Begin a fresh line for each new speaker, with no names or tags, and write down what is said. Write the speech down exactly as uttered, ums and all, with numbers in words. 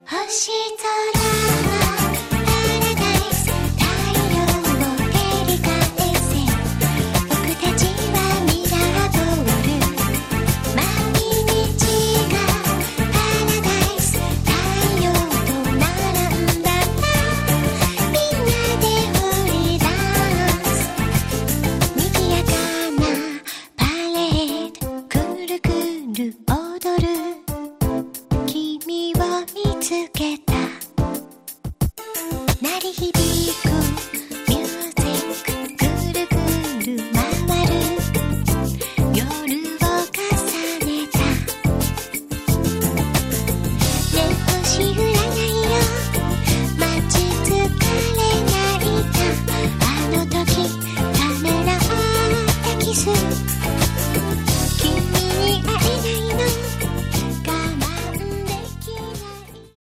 星空はパラダイス、太陽を照り返せ、僕たちはミラーボール、毎日がパラダイス、太陽と並んだらみんなでフリーダンス、賑やかなパレード、くるくる踊る君を見つけた。